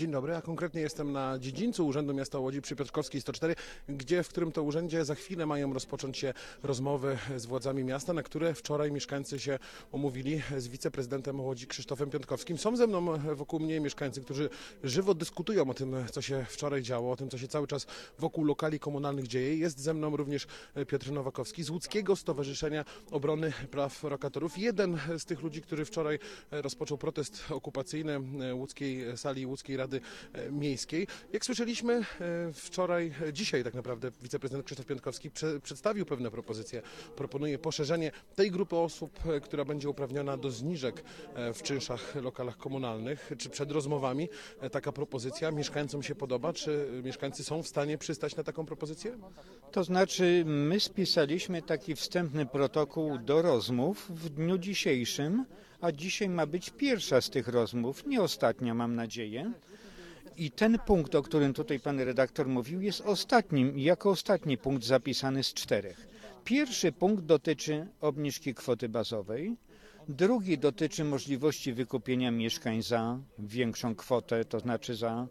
Dzień dobry, a konkretnie jestem na dziedzińcu Urzędu Miasta Łodzi przy Piotrkowskiej 104, w którym to urzędzie za chwilę mają rozpocząć się rozmowy z władzami miasta, na które wczoraj mieszkańcy się umówili z wiceprezydentem Łodzi Krzysztofem Piątkowskim. Są ze mną wokół mnie mieszkańcy, którzy żywo dyskutują o tym, co się wczoraj działo, o tym, co się cały czas wokół lokali komunalnych dzieje. Jest ze mną również Piotr Nowakowski z Łódzkiego Stowarzyszenia Obrony Praw Lokatorów. Jeden z tych ludzi, który wczoraj rozpoczął protest okupacyjny łódzkiej sali Łódzkiej Rady Miejskiej. Jak słyszeliśmy dzisiaj tak naprawdę wiceprezydent Krzysztof Piątkowski przedstawił pewne propozycje. Proponuje poszerzenie tej grupy osób, która będzie uprawniona do zniżek w czynszach lokalach komunalnych. Czy przed rozmowami taka propozycja mieszkańcom się podoba? Czy mieszkańcy są w stanie przystać na taką propozycję? To znaczy, my spisaliśmy taki wstępny protokół do rozmów w dniu dzisiejszym, a dzisiaj ma być pierwsza z tych rozmów, nie ostatnia, mam nadzieję. I ten punkt, o którym tutaj pan redaktor mówił, jest ostatnim, jako ostatni punkt zapisany z 4. Pierwszy punkt dotyczy obniżki kwoty bazowej, drugi dotyczy możliwości wykupienia mieszkań za większą kwotę, to znaczy za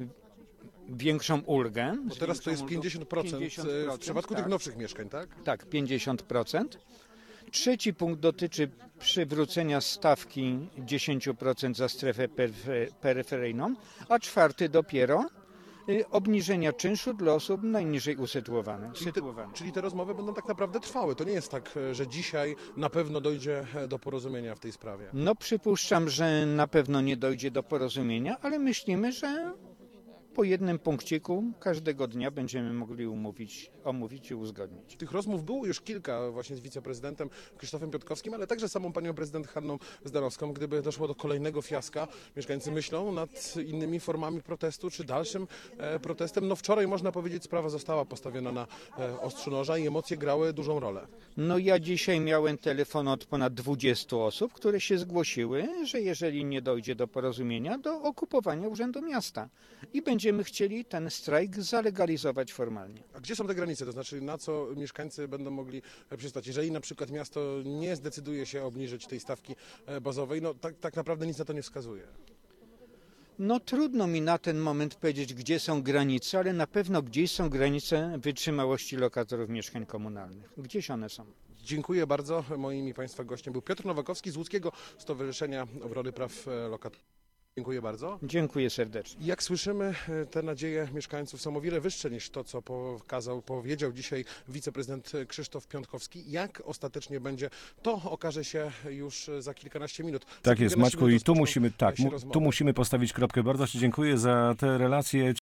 większą ulgę. Bo teraz to jest 50% w przypadku tych nowszych mieszkań, tak? Tak, 50%. Trzeci punkt dotyczy przywrócenia stawki 10% za strefę peryferyjną, a czwarty dopiero obniżenia czynszu dla osób najniżej usytuowanych. Czyli te rozmowy będą tak naprawdę trwały. To nie jest tak, że dzisiaj na pewno dojdzie do porozumienia w tej sprawie. No przypuszczam, że na pewno nie dojdzie do porozumienia, ale myślimy, że po jednym punkciku każdego dnia będziemy mogli omówić i uzgodnić. Tych rozmów było już kilka właśnie z wiceprezydentem Krzysztofem Piątkowskim, ale także samą panią prezydent Hanną Zdanowską. Gdyby doszło do kolejnego fiaska, mieszkańcy myślą nad innymi formami protestu czy dalszym protestem. No wczoraj można powiedzieć, sprawa została postawiona na ostrzu noża i emocje grały dużą rolę. No ja dzisiaj miałem telefon od ponad 20 osób, które się zgłosiły, że jeżeli nie dojdzie do porozumienia, do okupowania Urzędu Miasta. I będziemy chcieli ten strajk zalegalizować formalnie. A gdzie są te granice? To znaczy, na co mieszkańcy będą mogli przystać? Jeżeli na przykład miasto nie zdecyduje się obniżyć tej stawki bazowej, no tak naprawdę nic na to nie wskazuje. No trudno mi na ten moment powiedzieć, gdzie są granice, ale na pewno gdzieś są granice wytrzymałości lokatorów mieszkań komunalnych. Gdzieś one są. Dziękuję bardzo. Moim i Państwa gościem był Piotr Nowakowski z Łódzkiego Stowarzyszenia Obrony Praw Lokatorów. Dziękuję bardzo. Dziękuję serdecznie. Jak słyszymy, te nadzieje mieszkańców są o wiele wyższe niż to, co powiedział dzisiaj wiceprezydent Krzysztof Piątkowski. Jak ostatecznie będzie, to okaże się już za kilkanaście minut. Tak jest, Maćku, i tu musimy postawić kropkę. Bardzo Ci dziękuję za te relacje.